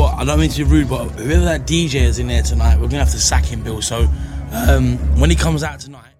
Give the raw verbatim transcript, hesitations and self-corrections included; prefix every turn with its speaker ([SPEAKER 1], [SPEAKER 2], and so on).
[SPEAKER 1] what? I don't mean to be rude, but whoever that D J is in there tonight, we're gonna have to sack him, Bill. So um, when he comes out tonight.